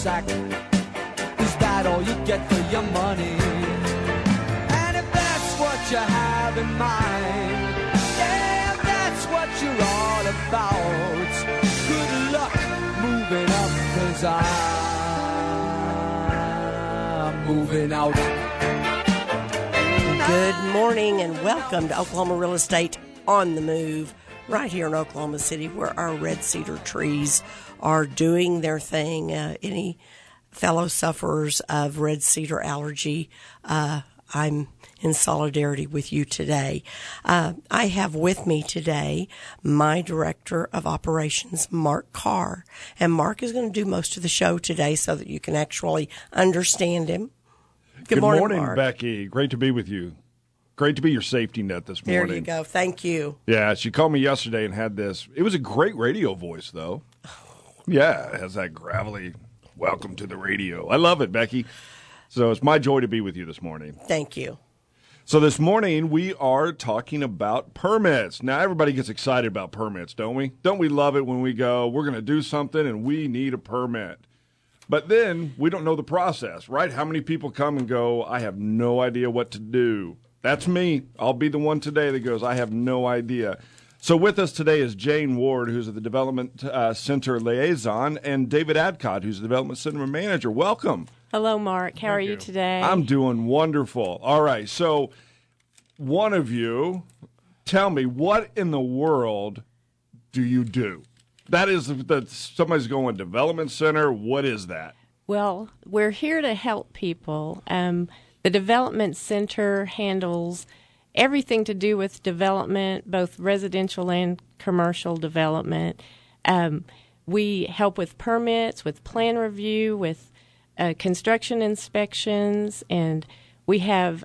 sack. Is that all you get for your money? And if that's what you have in mind, yeah, if that's what you're all about, good luck moving up, 'cause I'm moving out. Good morning and welcome to Oklahoma Real Estate on the Move, right here in Oklahoma City, where our red cedar trees are doing their thing. Any fellow sufferers of red cedar allergy, I'm in solidarity with you today. I have with me today my Director of Operations, Mark Carr. And Mark is going to do most of the show today so that you can actually understand him. Good morning, Mark. Becky. Great to be with you. Great to be your safety net this morning. There you go. Thank you. Yeah, she called me yesterday and had this. It was a great radio voice, though. Yeah, it has that gravelly, welcome to the radio. I love it, Becky. So it's my joy to be with you this morning. Thank you. So this morning we are talking about permits. Now, everybody gets excited about permits, don't we? Don't we love it when we go, we're going to do something and we need a permit? But then we don't know the process, right? How many people come and go, I have no idea what to do. That's me. I'll be the one today that goes, I have no idea. So with us today is Jane Ward, who's the Development Center Liaison, and David Adcott, who's the Development Center Manager. Welcome. Hello, Mark. How are you today? I'm doing wonderful. All right. So one of you, tell me, what in the world do you do? That is, somebody's going Development Center. What is that? Well, we're here to help people. The Development Center handles everything to do with development, both residential and commercial development. We help with permits, with plan review, with construction inspections, and we have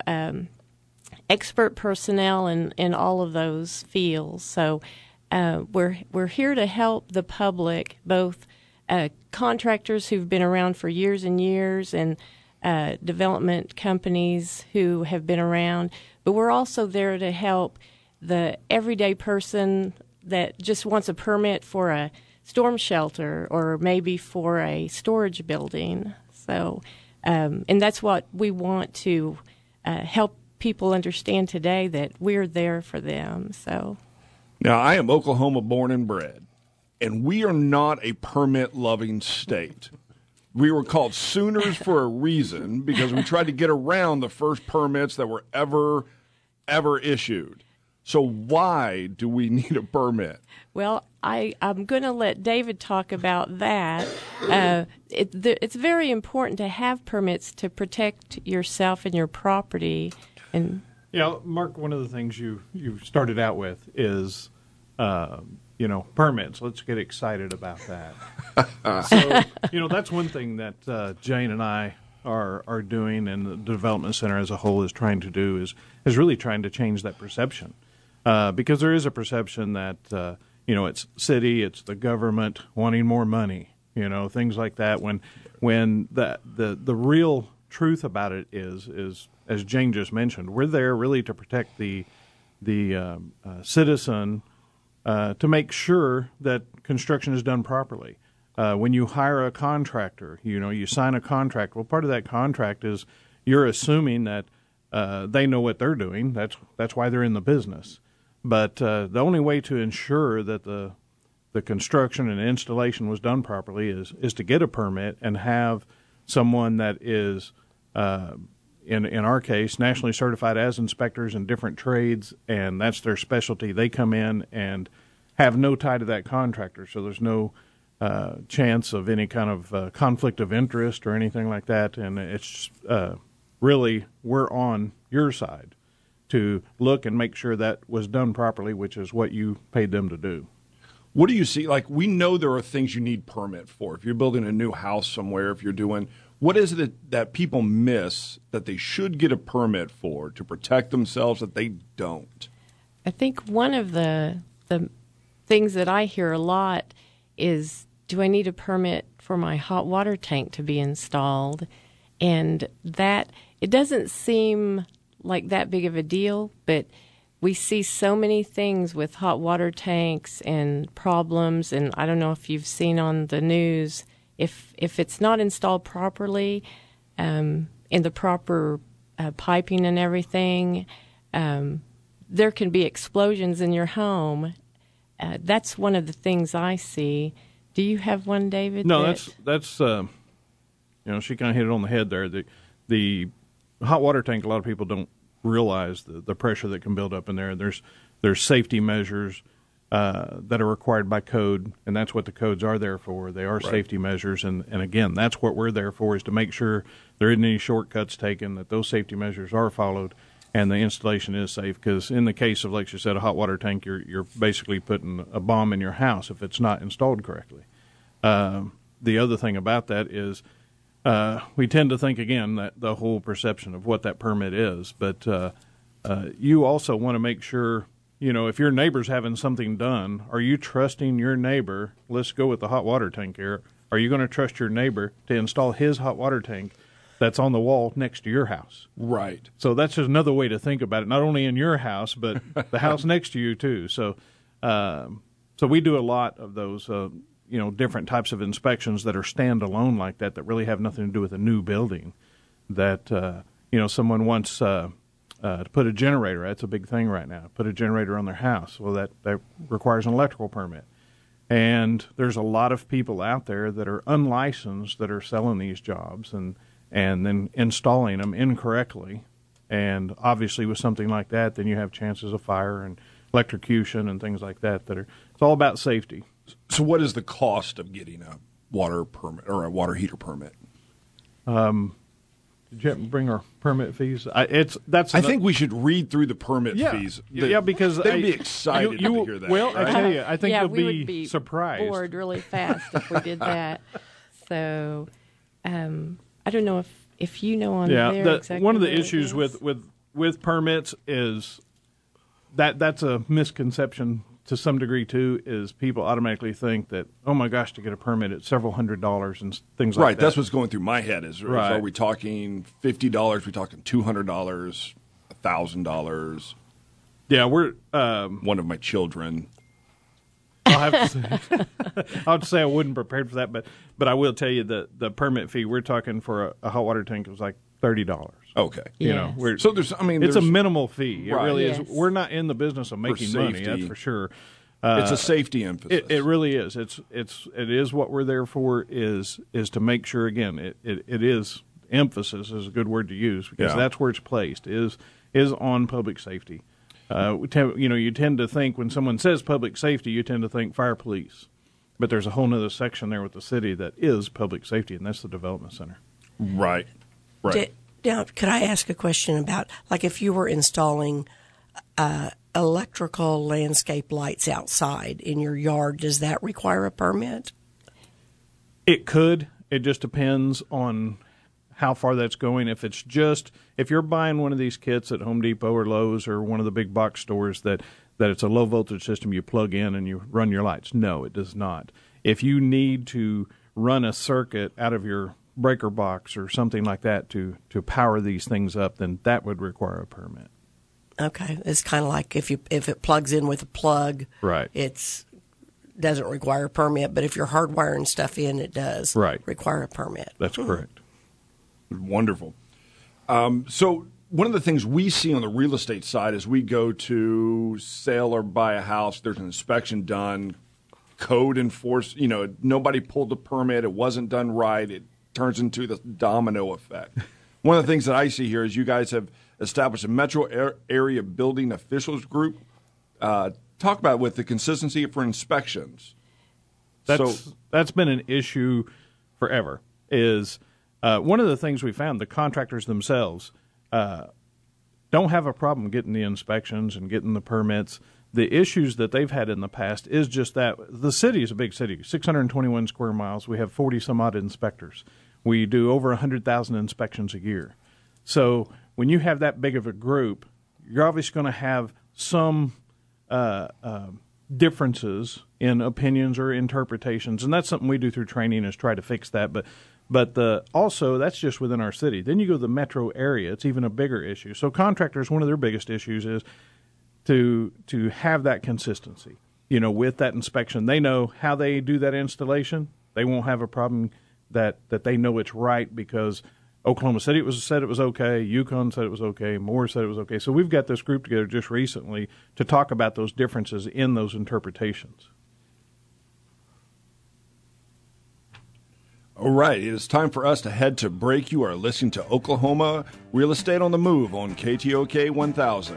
expert personnel in all of those fields. So we're here to help the public, both contractors who've been around for years and years and development companies who have been around, but we're also there to help the everyday person that just wants a permit for a storm shelter or maybe for a storage building. So, and that's what we want to help people understand today, that we're there for them. So, now I am Oklahoma born and bred, and we are not a permit-loving state. We were called Sooners for a reason because we tried to get around the first permits that were ever issued. So why do we need a permit? Well, I'm going to let David talk about that. It's very important to have permits to protect yourself and your property. And yeah, Mark, one of the things you started out with is permits. Let's get excited about that. So, that's one thing that Jane and I are doing, and the Development Center as a whole is trying to do, is really trying to change that perception. Because there is a perception that, it's city, it's the government wanting more money, things like that. When the real truth about it is, as Jane just mentioned, we're there really to protect the citizen, to make sure that construction is done properly. When you hire a contractor, you sign a contract. Well, part of that contract is you're assuming that they know what they're doing. That's why they're in the business. But the only way to ensure that the construction and installation was done properly is to get a permit and have someone that is, in our case, nationally certified as inspectors in different trades, and that's their specialty. They come in and have no tie to that contractor, so there's no chance of any kind of conflict of interest or anything like that. And it's really, we're on your side to look and make sure that was done properly, which is what you paid them to do. What do you see? Like, we know there are things you need permit for. If you're building a new house somewhere, if you're doing, what is it that people miss that they should get a permit for to protect themselves that they don't? I think one of the things that I hear a lot is, do I need a permit for my hot water tank to be installed? And that, it doesn't seem like that big of a deal, but we see so many things with hot water tanks and problems, and I don't know if you've seen on the news if it's not installed properly, in the proper piping and everything, there can be explosions in your home. That's one of the things I see. Do you have one, David? No, that's she kind of hit it on the head there. The hot water tank, a lot of people don't realize the pressure that can build up in there. There's safety measures that are required by code, and that's what the codes are there for. They are safety measures, and again, that's what we're there for, is to make sure there isn't any shortcuts taken, that those safety measures are followed, and the installation is safe. Because in the case of, like you said, a hot water tank, you're basically putting a bomb in your house if it's not installed correctly. The other thing about that is we tend to think, again, that the whole perception of what that permit is, but you also want to make sure, if your neighbor's having something done, are you trusting your neighbor? Let's go with the hot water tank here. Are you going to trust your neighbor to install his hot water tank that's on the wall next to your house? Right. So that's just another way to think about it, not only in your house, but the house next to you, too. So we do a lot of those, different types of inspections that are standalone like that really have nothing to do with a new building. That, someone wants to put a generator. That's a big thing right now. Put a generator on their house. Well, that requires an electrical permit. And there's a lot of people out there that are unlicensed that are selling these jobs and then installing them incorrectly. And obviously with something like that, then you have chances of fire and electrocution and things like that. It's all about safety. So what is the cost of getting a water permit or a water heater permit? Did you bring our permit fees? I think we should read through the permit fees. Because they'd be excited to hear that. Well, right? I tell you, I think you'll we would be surprised. Bored really fast if we did that. So, I don't know if you know on there exactly. One of the issues with permits is that's a misconception to some degree too. Is people automatically think that, oh my gosh, to get a permit it's several $100s and things like that. Right, that's what's going through my head. Are we talking $50? Are we talking $200? $1,000? Yeah, we're one of my children. I'll have to say I wasn't prepared for that, but I will tell you that the permit fee we're talking for a hot water tank was like $30. Okay, so it's a minimal fee. It really is. We're not in the business of making money, that's for sure. It's a safety emphasis. It really is. It is what we're there for. Is to make sure, again, it is emphasis is a good word to use because that's where it's placed is on public safety. You tend to think when someone says public safety, you tend to think fire police, but there's a whole other section there with the city that is public safety, and that's the development center. Right. Now, could I ask a question about, like, if you were installing electrical landscape lights outside in your yard, does that require a permit? It could. It just depends on how far that's going. If you're buying one of these kits at Home Depot or Lowe's or one of the big box stores that it's a low voltage system you plug in and you run your lights, no, it does not. If you need to run a circuit out of your breaker box or something like that to power these things up, then that would require a permit. Okay, it's kind of like if it plugs in with a plug, right? It doesn't require a permit, but if you're hardwiring stuff in, it does require a permit. That's correct. Wonderful. So one of the things we see on the real estate side is we go to sell or buy a house, there's an inspection done, code enforced, nobody pulled the permit, it wasn't done right, it turns into the domino effect. One of the things that I see here is you guys have established a metro area building officials group. Talk about with the consistency for inspections. That's been an issue forever. Is one of the things we found, the contractors themselves don't have a problem getting the inspections and getting the permits. The issues that they've had in the past is just that the city is a big city, 621 square miles. We have 40-some-odd inspectors. We do over 100,000 inspections a year. So when you have that big of a group, you're obviously going to have some differences in opinions or interpretations, and that's something we do through training is try to fix that. But also, that's just within our city. Then you go to the metro area, it's even a bigger issue. So contractors, one of their biggest issues is to have that consistency. With that inspection, they know how they do that installation. They won't have a problem that they know it's right because Oklahoma City said it was okay, Yukon said it was okay, Moore said it was okay. So we've got this group together just recently to talk about those differences in those interpretations. All right, it is time for us to head to break. You are listening to Oklahoma Real Estate on the Move on KTOK 1000.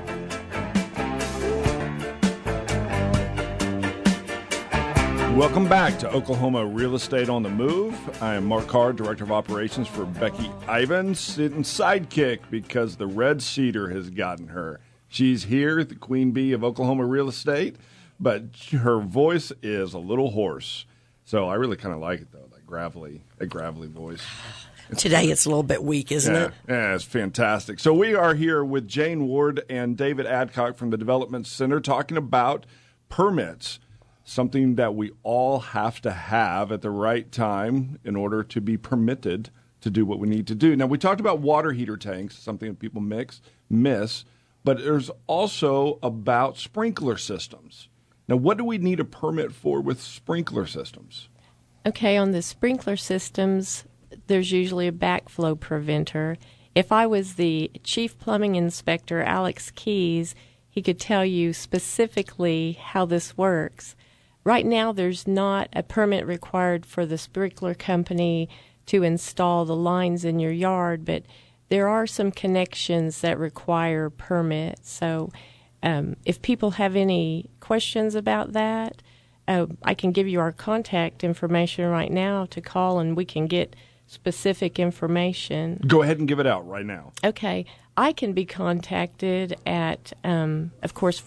Welcome back to Oklahoma Real Estate on the Move. I am Mark Carr, Director of Operations for Becky Ivins, sitting sidekick because the red cedar has gotten her. She's here, the queen bee of Oklahoma Real Estate, but her voice is a little hoarse. So I really kind of like it, though, that gravelly voice. Today it's a little bit weak, isn't it? Yeah, it's fantastic. So we are here with Jane Ward and David Adcock from the Development Center talking about permits, something that we all have to have at the right time in order to be permitted to do what we need to do. Now, we talked about water heater tanks, something that people miss, but there's also about sprinkler systems. Now, what do we need a permit for with sprinkler systems? Okay, on the sprinkler systems, there's usually a backflow preventer. If I was the chief plumbing inspector, Alex Keys, he could tell you specifically how this works. Right now, there's not a permit required for the sprinkler company to install the lines in your yard, but there are some connections that require permits. So if people have any questions about that, I can give you our contact information right now to call, and we can get specific information. Go ahead and give it out right now. Okay. I can be contacted at, of course,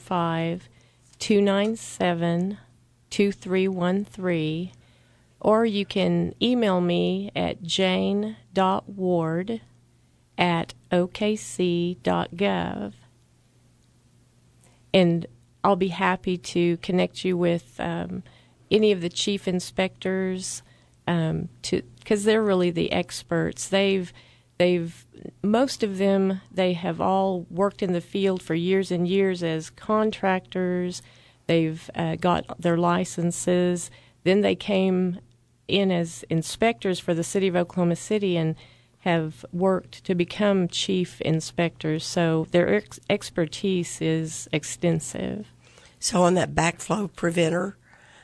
405-297-2313, or you can email me at jane.ward@okc.gov. And I'll be happy to connect you with any of the chief inspectors, because they're really the experts. Most of them, they have all worked in the field for years and years as contractors. They've got their licenses. Then they came in as inspectors for the city of Oklahoma City and have worked to become chief inspectors. So their expertise is extensive. So on that backflow preventer,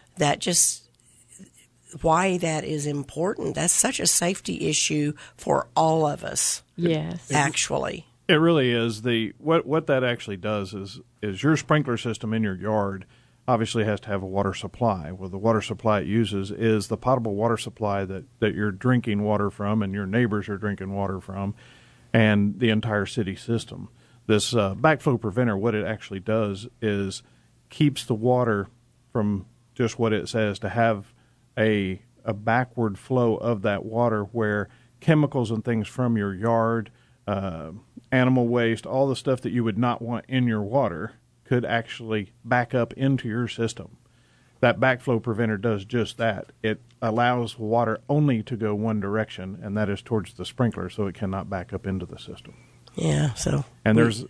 why that is important, that's such a safety issue for all of us. Yes. Actually. It really is. What that actually does is your sprinkler system in your yard obviously has to have a water supply. Well, the water supply it uses is the potable water supply that you're drinking water from and your neighbors are drinking water from, and the entire city system. This backflow preventer, what it actually does is keeps the water from just what it says to have a backward flow of that water where chemicals and things from your yard, animal waste, all the stuff that you would not want in your water could actually back up into your system. That backflow preventer does just that. It allows water only to go one direction, and that is towards the sprinkler, so it cannot back up into the system. Yeah, so. And there's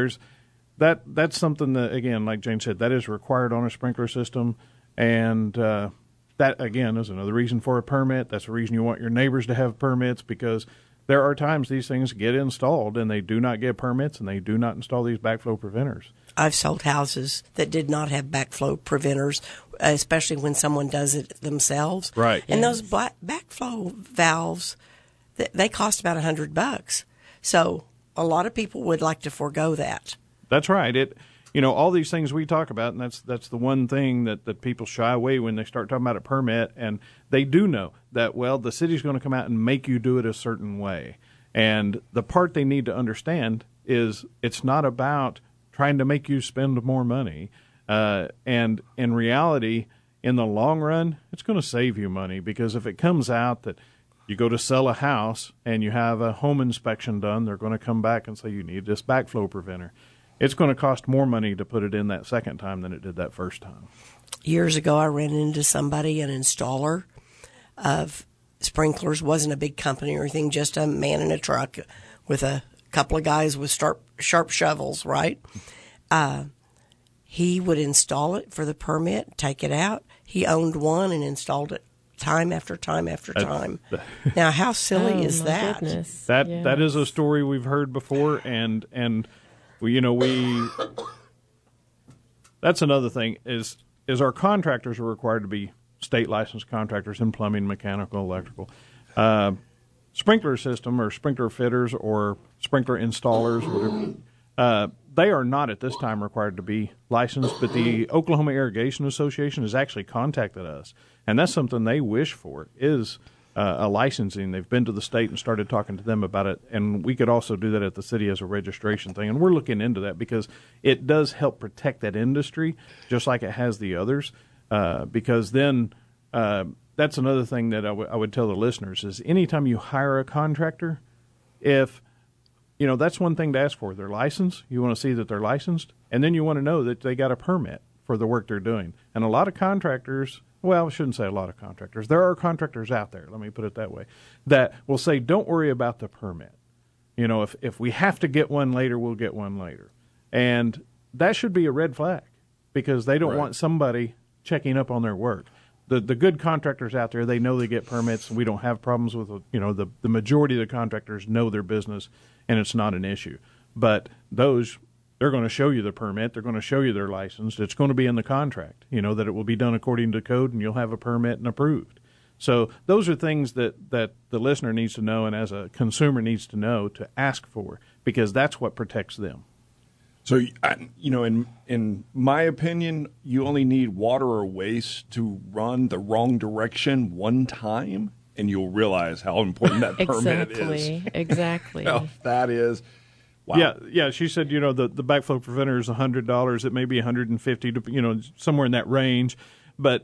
that's something that, again, like Jane said, that is required on a sprinkler system, and that, again, is another reason for a permit. That's the reason you want your neighbors to have permits, because there are times these things get installed and they do not get permits and they do not install these backflow preventers. I've sold houses that did not have backflow preventers, especially when someone does it themselves. Right. And those backflow valves, they cost about $100. So a lot of people would like to forego that. That's right. All these things we talk about, and that's the one thing that people shy away when they start talking about a permit, and they do know that, well, the city's going to come out and make you do it a certain way. And the part they need to understand is it's not about trying to make you spend more money. And in reality, in the long run, it's going to save you money, because if it comes out that you go to sell a house and you have a home inspection done, they're going to come back and say you need this backflow preventer. It's going to cost more money to put it in that second time than it did that first time. Years ago, I ran into somebody, an installer of sprinklers. Wasn't a big company or anything, just a man in a truck with a couple of guys with sharp shovels, right? He would install it for the permit, take it out. He owned one and installed it time after time after time. Now, how silly is that? Goodness. That is a story we've heard before, and we that's another thing is our contractors are required to be state licensed contractors in plumbing, mechanical, electrical. Sprinkler system or sprinkler fitters or sprinkler installers, whatever, they are not at this time required to be licensed, but the Oklahoma Irrigation Association has actually contacted us, and that's something they wish for is a licensing. They've been to the state and started talking to them about it, and we could also do that at the city as a registration thing, and we're looking into that because it does help protect that industry just like it has the others, because then that's another thing that I would tell the listeners is anytime you hire a contractor, if that's one thing to ask for. They're licensed. You want to see that they're licensed, and then you want to know that they got a permit for the work they're doing. And a lot of contractors, well, I shouldn't say a lot of contractors. There are contractors out there, let me put it that way, that will say, don't worry about the permit. If we have to get one later, we'll get one later. And that should be a red flag because they don't want somebody checking up on their work. The good contractors out there, they know they get permits, and we don't have problems with the majority of the contractors know their business, and it's not an issue. But those, they're going to show you the permit, they're going to show you they're licensed. It's going to be in the contract, that it will be done according to code, and you'll have a permit and approved. So those are things that the listener needs to know, and as a consumer needs to know to ask for, because that's what protects them. So, in my opinion, you only need water or waste to run the wrong direction one time, and you'll realize how important that permit is. Exactly. That is. Wow. Yeah. She said, the backflow preventer is $100. It may be $150, somewhere in that range. But,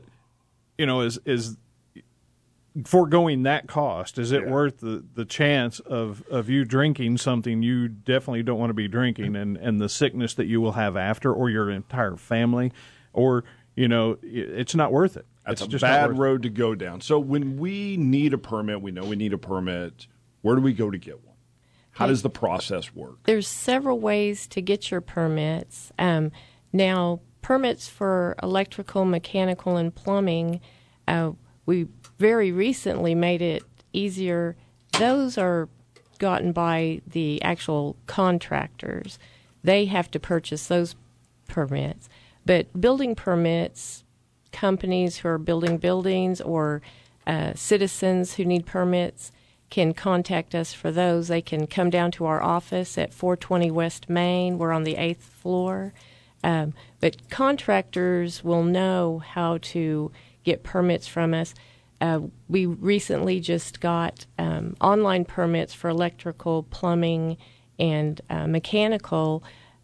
is foregoing that cost, is it worth the chance of you drinking something you definitely don't want to be drinking and the sickness that you will have after, or your entire family, or, it's not worth it. That's a bad road to go down. So when we need a permit, we know we need a permit. Where do we go to get one? How does the process work? There's several ways to get your permits. Now, permits for electrical, mechanical, and plumbing, we very recently made it easier. Those are gotten by the actual contractors. They have to purchase those permits. But building permits, companies who are building buildings or citizens who need permits can contact us for those. They can come down to our office at 420 West Main. We're on the 8th floor. But contractors will know how to get permits from us. We recently just got online permits for electrical, plumbing, and mechanical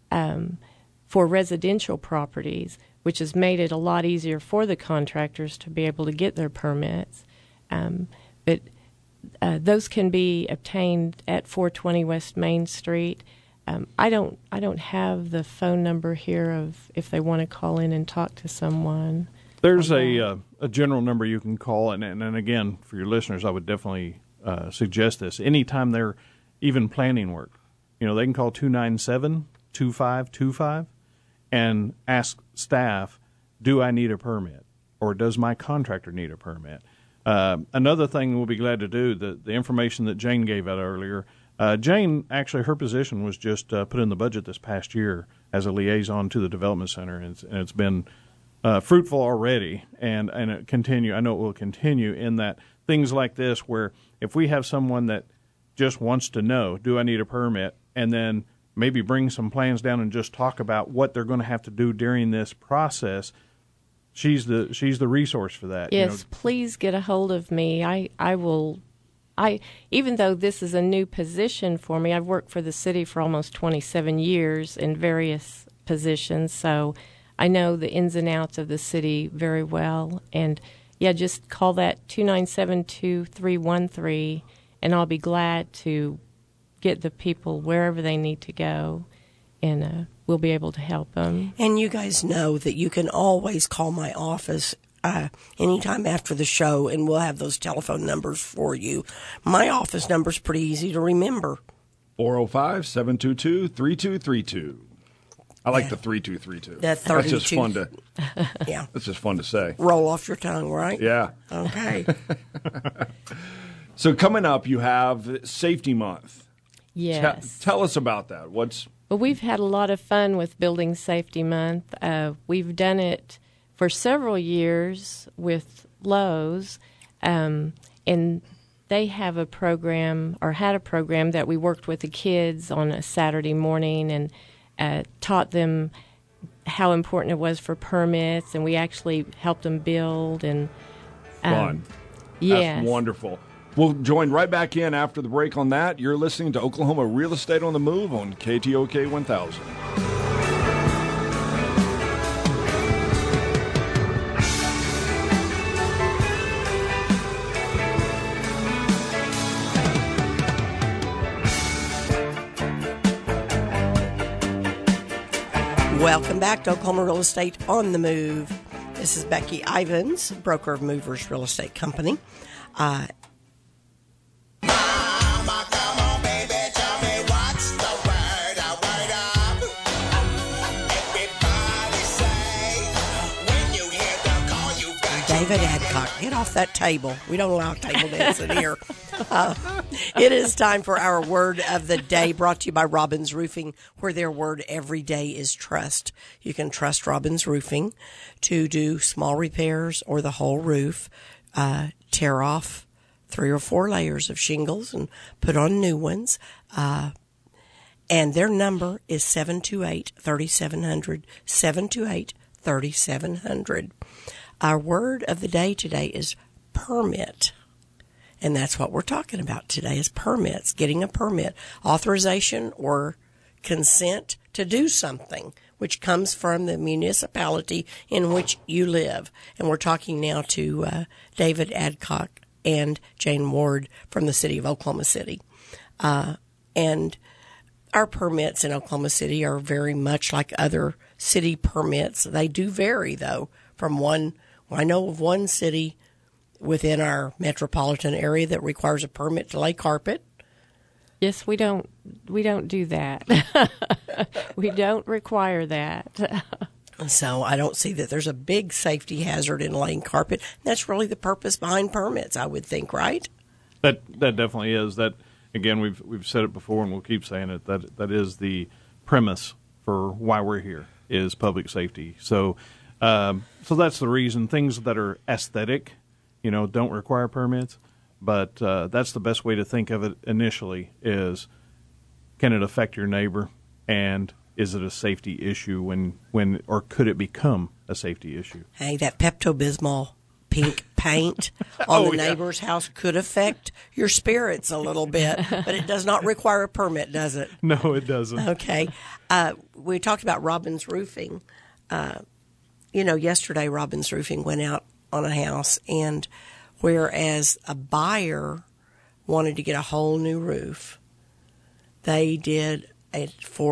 for residential properties, which has made it a lot easier for the contractors to be able to get their permits. But those can be obtained at 420 West Main Street. I don't have the phone number here of if they want to call in and talk to someone. There's a general number you can call, and again, for your listeners, I would definitely suggest this. Anytime they're even planning work, they can call 297-2525 and ask staff, do I need a permit, or does my contractor need a permit? Another thing we'll be glad to do, the information that Jane gave out earlier, Jane, actually, her position was just put in the budget this past year as a liaison to the Development Center, and it's been fruitful already, and it continue. I know it will continue in that things like this, where if we have someone that just wants to know, do I need a permit, and then maybe bring some plans down and just talk about what they're going to have to do during this process, she's the resource for that. Yes, please get a hold of me. I will. Even though this is a new position for me, I've worked for the city for almost 27 years in various positions, so I know the ins and outs of the city very well. And, just call that 297-2313, and I'll be glad to get the people wherever they need to go, and we'll be able to help them. And you guys know that you can always call my office anytime after the show, and we'll have those telephone numbers for you. My office number's pretty easy to remember. 405-722-3232. I like the 3232. That That's 32. just fun to. Yeah. That's just fun to say. Roll off your tongue, right? Yeah. Okay. So coming up, you have Safety Month. Yes. Tell us about that. What's Well, we've had a lot of fun with Building Safety Month. We've done it for several years with Lowe's, and they have a program, or had a program, that we worked with the kids on a Saturday morning and taught them how important it was for permits, and we actually helped them build. And fun? yes. That's wonderful. We'll join right back in after the break on that. You're listening to Oklahoma Real Estate on the Move on KTOK 1000. Welcome back to Oklahoma Real Estate on the Move. This is Becky Ivins, broker of Movers Real Estate Company. David Adcock, get off that table. We don't allow table dancing here. It is time for our word of the day, brought to you by Robbins Roofing, where their word every day is trust. You can trust Robbins Roofing to do small repairs or the whole roof, tear off 3 or 4 layers of shingles and put on new ones. And their number is 728-3700, 728-3700. Our word of the day today is permit. And that's what we're talking about today, is permits, getting a permit, authorization or consent to do something, which comes from the municipality in which you live. And we're talking now to David Adcock and Jane Ward from the city of Oklahoma City. And our permits in Oklahoma City are very much like other city permits. They do vary, though, from one. I know of one city within our metropolitan area that requires a permit to lay carpet. Yes, we don't do that. We don't require that. So I don't see that there's a big safety hazard in laying carpet. That's really the purpose behind permits, I would think, right? That definitely is. That, again, we've said it before and we'll keep saying it. That is the premise for why we're here, is public safety. So that's the reason. Things that are aesthetic, don't require permits. But that's the best way to think of it initially, is, can it affect your neighbor, and is it a safety issue when or could it become a safety issue? Hey, that Pepto-Bismol pink paint on the neighbor's house could affect your spirits a little bit, but it does not require a permit, does it? No, it doesn't. Okay. We talked about Robbins Roofing. Yesterday Robbins Roofing went out on a house, and whereas a buyer wanted to get a whole new roof, they did a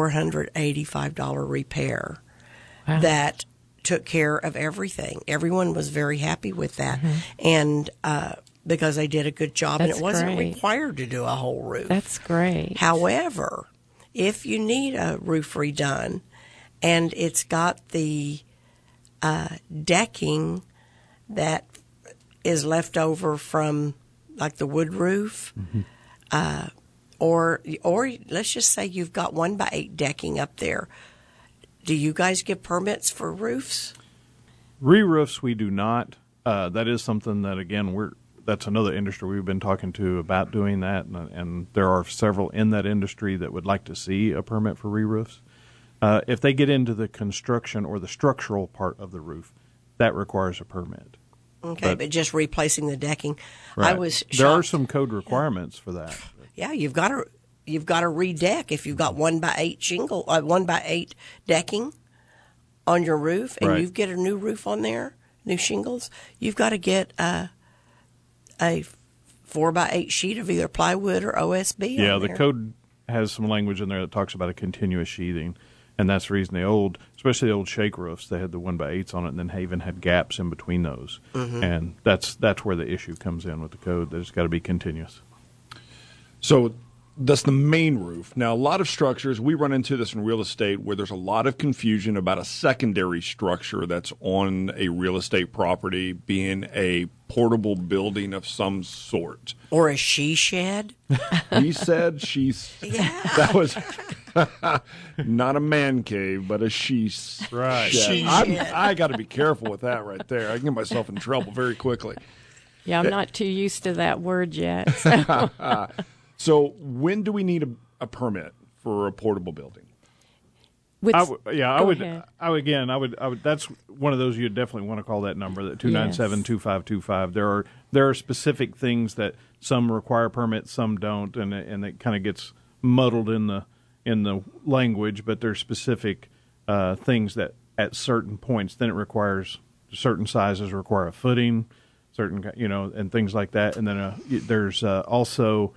$485 repair. Wow. That took care of everything. Everyone was very happy with that, and because they did a good job, and it wasn't required to do a whole roof. That's great. However, if you need a roof redone and it's got the decking that is left over from, like, the wood roof, or let's just say you've got 1x8 decking up there, do you guys give permits for roofs? Re-roofs, we do not. That is something that, again, that's another industry we've been talking to about doing that, and there are several in that industry that would like to see a permit for re-roofs. If they get into the construction or the structural part of the roof, that requires a permit. Okay, but just replacing the decking. Right. I was shocked. There are some code requirements for that. Yeah, you've got to redeck if you've got 1x8 shingle, 1x8 decking on your roof, and you get a new roof on there, new shingles. You've got to get a 4x8 sheet of either plywood or OSB. Yeah, on the there. code has some language in there that talks about a continuous sheathing, and that's the reason especially the old shake roofs, they had the 1x8s on it, and then Haven had gaps in between those, and that's where the issue comes in with the code. That it's got to be continuous. So That's the main roof. Now, a lot of structures, we run into this in real estate where there's a lot of confusion about a secondary structure that's on a real estate property being a portable building of some sort. Or a she shed. He said she's. Yeah. That was not a man cave, but a she Right. shed. I got to be careful with that right there. I can get myself in trouble very quickly. Yeah, I'm not too used to that word yet. So. So when do we need a permit for a portable building? I Go would. ahead. I would. That's one of those you definitely want to call that number, that 297-2525. There are specific things that some require permits, some don't, and it kind of gets muddled in the language. But there's specific things that at certain points, then it requires certain sizes require a footing, certain and things like that. And then there's also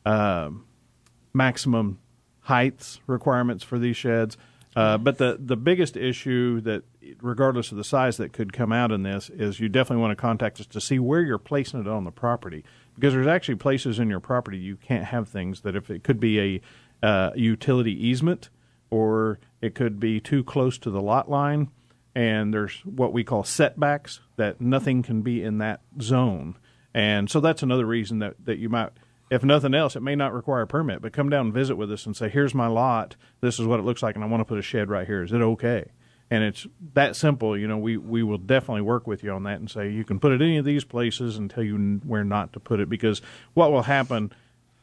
maximum heights requirements for these sheds. But the biggest issue that, regardless of the size, that could come out in this is you definitely want to contact us to see where you're placing it on the property, because there's actually places in your property you can't have things that, if it could be a utility easement, or it could be too close to the lot line, and there's what we call setbacks that nothing can be in that zone. And so that's another reason that you might, if nothing else, it may not require a permit, but come down and visit with us and say, here's my lot, this is what it looks like, and I want to put a shed right here. Is it okay? And it's that simple. We will definitely work with you on that and say, you can put it any of these places and tell you where not to put it, because what will happen,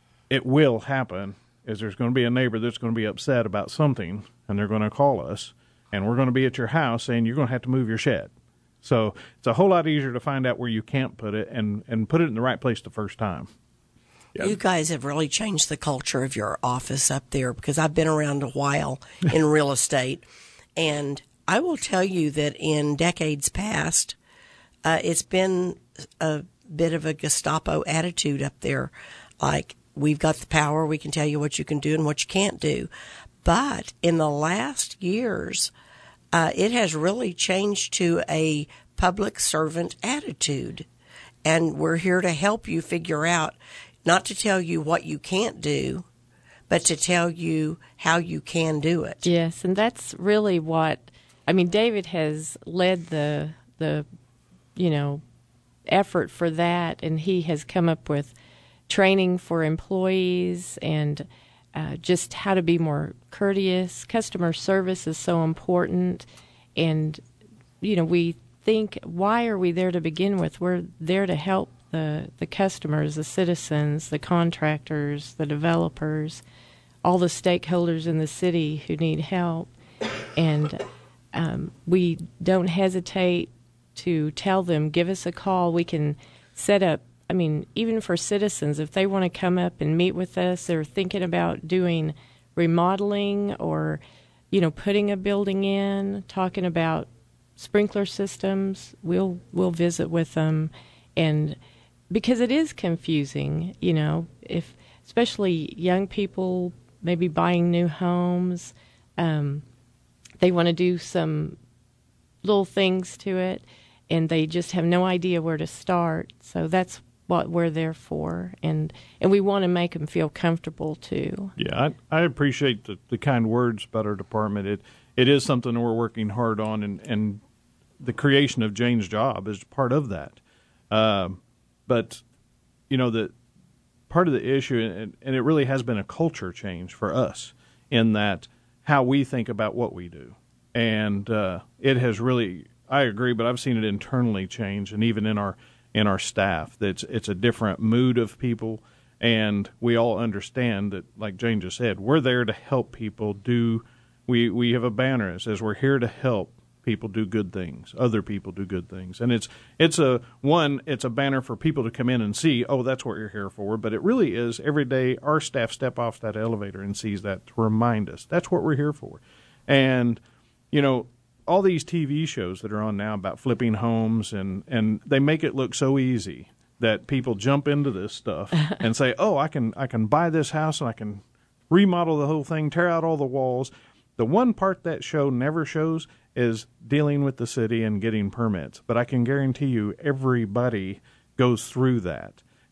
is there's going to be a neighbor that's going to be upset about something, and they're going to call us, and we're going to be at your house saying you're going to have to move your shed. So it's a whole lot easier to find out where you can't put it and put it in the right place the first time. You guys have really changed the culture of your office up there, because I've been around a while in real estate. And I will tell you that in decades past, it's been a bit of a Gestapo attitude up there. Like, we've got the power, we can tell you what you can do and what you can't do. But in the last years, it has really changed to a public servant attitude. And we're here to help you figure out, not to tell you what you can't do, but to tell you how you can do it. Yes, and that's really David has led the effort for that, and he has come up with training for employees and just how to be more courteous. Customer service is so important, and we think, why are we there to begin with? We're there to help the customers, the citizens, the contractors, the developers, all the stakeholders in the city who need help. And we don't hesitate to tell them, give us a call. We can set up, even for citizens, if they want to come up and meet with us, they're thinking about doing remodeling or, putting a building in, talking about sprinkler systems, we'll visit with them. And because it is confusing, if especially young people maybe buying new homes, they want to do some little things to it, and they just have no idea where to start. So that's what we're there for, and we want to make them feel comfortable too. Yeah, I appreciate the kind words about our department. It is something we're working hard on, and the creation of Jane's Job is part of that. But, the part of the issue, and it really has been a culture change for us in that how we think about what we do. And it has really, I agree, but I've seen it internally change, and even in our staff, it's a different mood of people, and we all understand that, like Jane just said, we're there to help people do. We have a banner that says we're here to help people do good things, other people do good things. And it's a banner for people to come in and see, oh, that's what you're here for. But it really is, every day our staff step off that elevator and sees that to remind us that's what we're here for. And, all these TV shows that are on now about flipping homes, and they make it look so easy that people jump into this stuff and say, oh, I can buy this house and I can remodel the whole thing, tear out all the walls. The one part that show never shows is dealing with the city and getting permits. But I can guarantee you everybody goes through that.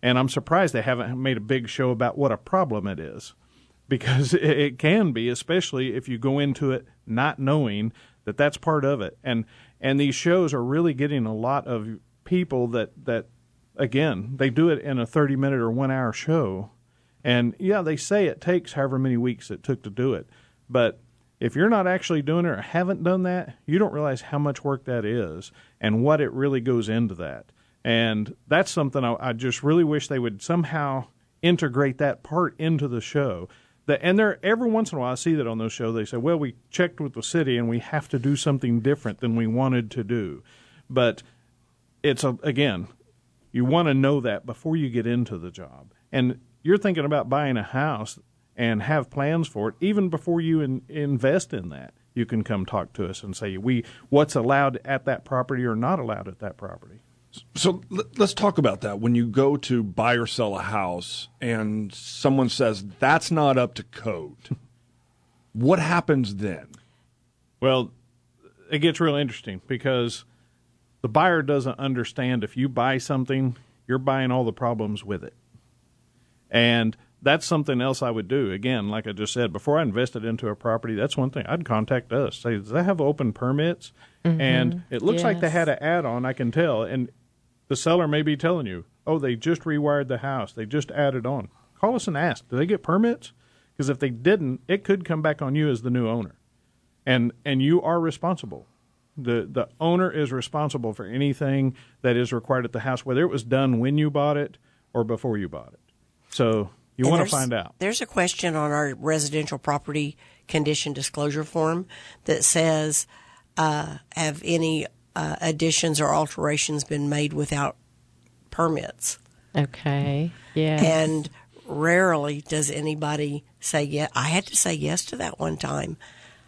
And I'm surprised they haven't made a big show about what a problem it is, because it can be, especially if you go into it not knowing that that's part of it. And these shows are really getting a lot of people that again, they do it in a 30-minute or 1-hour show. And, yeah, they say it takes however many weeks it took to do it. But if you're not actually doing it or haven't done that, you don't realize how much work that is and what it really goes into that. And that's something I just really wish they would somehow integrate that part into the show. And every once in a while I see that on those shows. They say, well, we checked with the city and we have to do something different than we wanted to do. But again, you want to know that before you get into the job. And you're thinking about buying a house and have plans for it, even before you invest in that. You can come talk to us and say, what's allowed at that property or not allowed at that property. So let's talk about that. When you go to buy or sell a house and someone says that's not up to code, what happens then? Well, it gets real interesting because the buyer doesn't understand if you buy something, you're buying all the problems with it. And that's something else I would do. Again, like I just said, before I invested into a property, that's one thing. I'd contact us. Say, does that have open permits? Mm-hmm. And it looks like they had an add-on, I can tell. And the seller may be telling you, oh, they just rewired the house. They just added on. Call us and ask, do they get permits? Because if they didn't, it could come back on you as the new owner. And you are responsible. The owner is responsible for anything that is required at the house, whether it was done when you bought it or before you bought it. So you want to find out. There's a question on our residential property condition disclosure form that says, have any additions or alterations been made without permits? Okay, yeah. And rarely does anybody say yes. I had to say yes to that one time.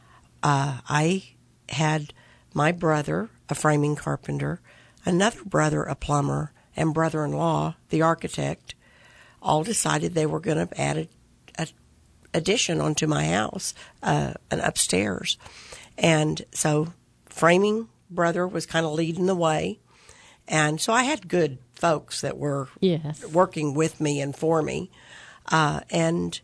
I had my brother, a framing carpenter, another brother, a plumber, and brother-in-law, the architect, all decided they were going to add an addition onto my house, an upstairs. And so framing brother was kind of leading the way. And so I had good folks that were working with me and for me. And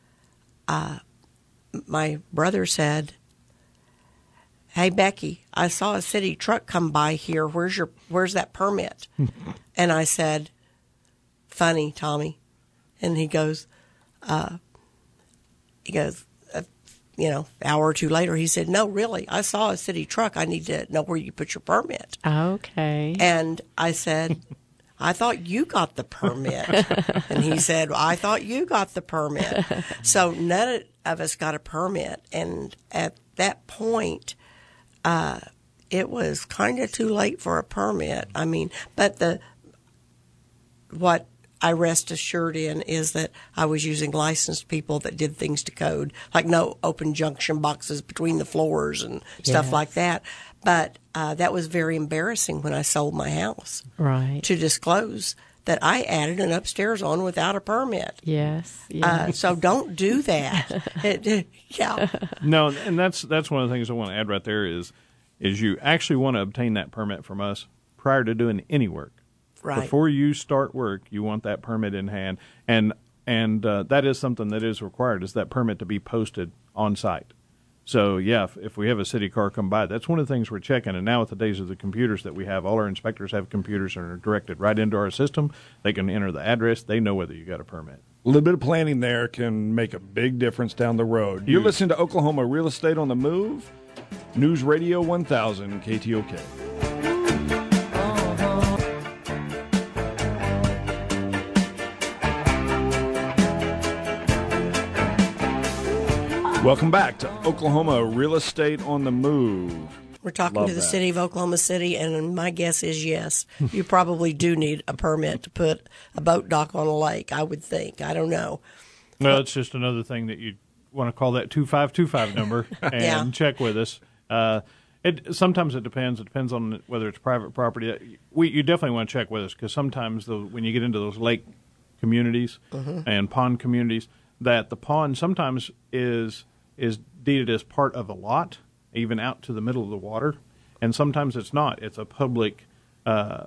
my brother said, "Hey, Becky, I saw a city truck come by here. Where's that permit?" And I said, "Funny, Tommy." And he goes, hour or two later, he said, "No, really, I saw a city truck. I need to know where you put your permit." Okay. And I said, "I thought you got the permit." And he said, "I thought you got the permit." So none of us got a permit. And at that point, it was kind of too late for a permit. I mean, but what I rest assured in is that I was using licensed people that did things to code, like no open junction boxes between the floors and stuff like that. But that was very embarrassing when I sold my house. Right. To disclose that I added an upstairs on without a permit. Yes. So don't do that. No, and that's one of the things I want to add right there is you actually want to obtain that permit from us prior to doing any work. Right. Before you start work, you want that permit in hand, and that is something that is required, is that permit to be posted on site. So, if we have a city car come by, that's one of the things we're checking. And now with the days of the computers that we have, all our inspectors have computers and are directed right into our system. They can enter the address. They know whether you got a permit. A little bit of planning there can make a big difference down the road. You're listening to Oklahoma Real Estate on the Move, News Radio 1000 KTOK. Welcome back to Oklahoma Real Estate on the Move. We're talking to the city of Oklahoma City, and my guess is yes. You probably do need a permit to put a boat dock on a lake, I would think. I don't know. Well, it's just another thing that you want to call that 2525 number and check with us. Sometimes it depends. It depends on whether it's private property. You definitely want to check with us because sometimes when you get into those lake communities and pond communities, that the pond sometimes is deeded as part of a lot, even out to the middle of the water, and sometimes it's not. It's a public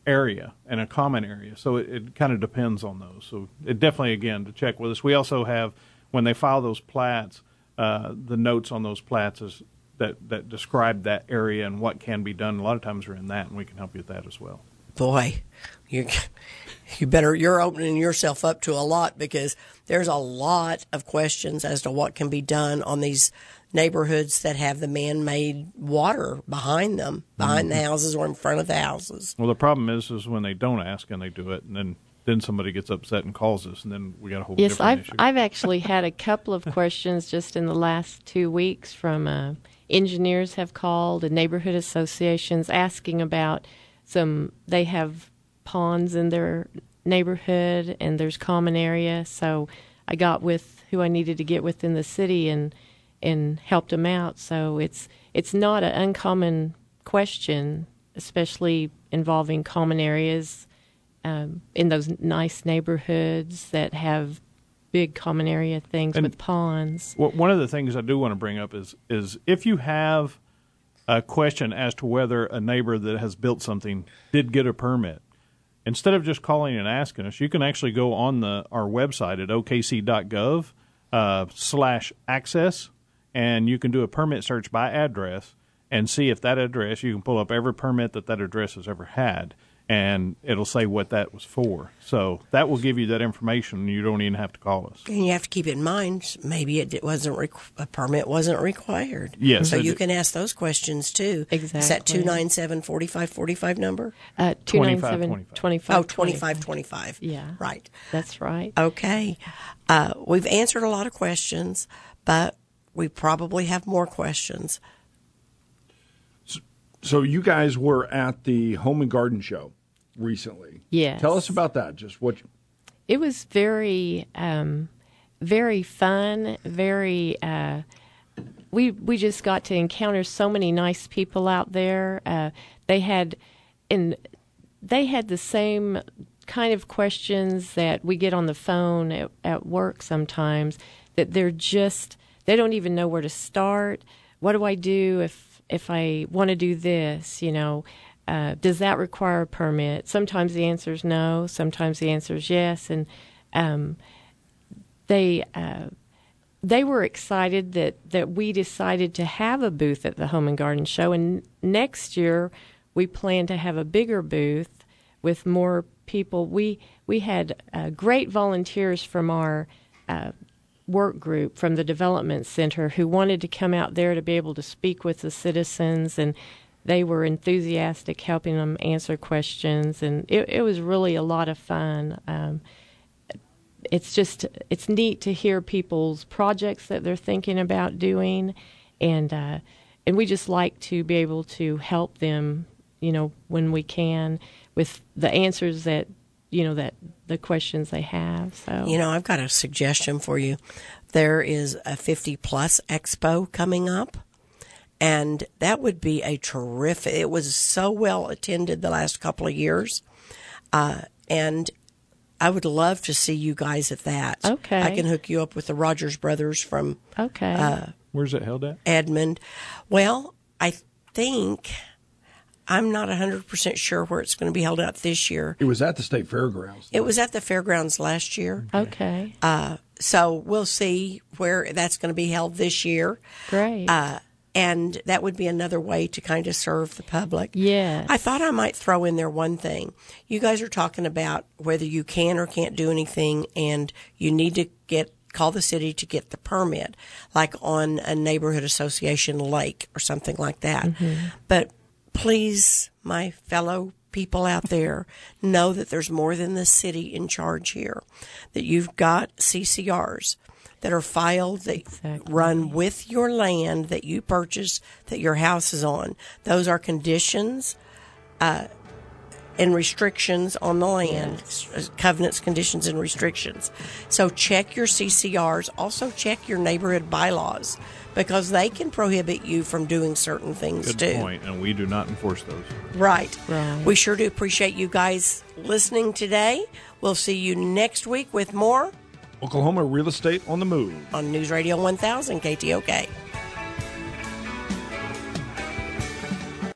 area and a common area. So it kind of depends on those. So it definitely, again, to check with us. We also have, when they file those plats, the notes on those plats that describe that area and what can be done. A lot of times are in that, and we can help you with that as well. Boy, you're opening yourself up to a lot, because there's a lot of questions as to what can be done on these neighborhoods that have the man-made water behind them, behind the houses or in front of the houses. Well, the problem is when they don't ask and they do it, and then somebody gets upset and calls us, and then we got a whole different issue. I've actually had a couple of questions just in the last 2 weeks from engineers have called and neighborhood associations asking about they have ponds in their neighborhood and there's common area. So I got with who I needed to get with in the city and helped them out. So it's not an uncommon question, especially involving common areas in those nice neighborhoods that have big common area things with ponds. One of the things I do want to bring up is if you have a question as to whether a neighbor that has built something did get a permit, instead of just calling and asking us, you can actually go on our website at okc.gov/access, and you can do a permit search by address and see if that address, you can pull up every permit that address has ever had, and it'll say what that was for. So that will give you that information, and you don't even have to call us. And you have to keep in mind, maybe a permit wasn't required. Yes. So you can ask those questions, too. Exactly. Is that 297-4545 number? 297-2525. Oh, 2525. Yeah. Right. That's right. Okay. We've answered a lot of questions, but we probably have more questions. So you guys were at the Home and Garden Show recently. Yes. Tell us about that. Just what. It was very, very fun. Very. We just got to encounter so many nice people out there. They had the same kind of questions that we get on the phone at work sometimes. That they don't even know where to start. What do I do if I want to do this, does that require a permit? Sometimes the answer is no. Sometimes the answer is yes. And they were excited that we decided to have a booth at the Home and Garden Show. And next year we plan to have a bigger booth with more people. We had great volunteers from our work group from the Development Center who wanted to come out there to be able to speak with the citizens, and they were enthusiastic helping them answer questions, and it was really a lot of fun. It's neat to hear people's projects that they're thinking about doing, and we just like to be able to help them, when we can with the answers that the questions they have. So I've got a suggestion for you. There is a 50-plus expo coming up, and that would be a terrific. It was so well attended the last couple of years, and I would love to see you guys at that. Okay, I can hook you up with the Rogers Brothers from. Okay, where's it held at? Edmond. Well, I think. I'm not 100% sure where it's going to be held at this year. It was at the State Fairgrounds. It was at the fairgrounds last year. Okay. So we'll see where that's going to be held this year. Great. And that would be another way to kind of serve the public. Yes. I thought I might throw in there one thing. You guys are talking about whether you can or can't do anything, and you need to call the city to get the permit, like on a neighborhood association lake or something like that. Mm-hmm. But please, my fellow people out there, know that there's more than the city in charge here, that you've got CCRs that are filed, that run with your land that you purchase, that your house is on. Those are conditions and restrictions on the land, covenants, conditions, and restrictions. So check your CCRs. Also check your neighborhood bylaws, because they can prohibit you from doing certain things, too. Good point, and we do not enforce those. Right. We sure do appreciate you guys listening today. We'll see you next week with more Oklahoma Real Estate on the Move on News Radio 1000 KTOK.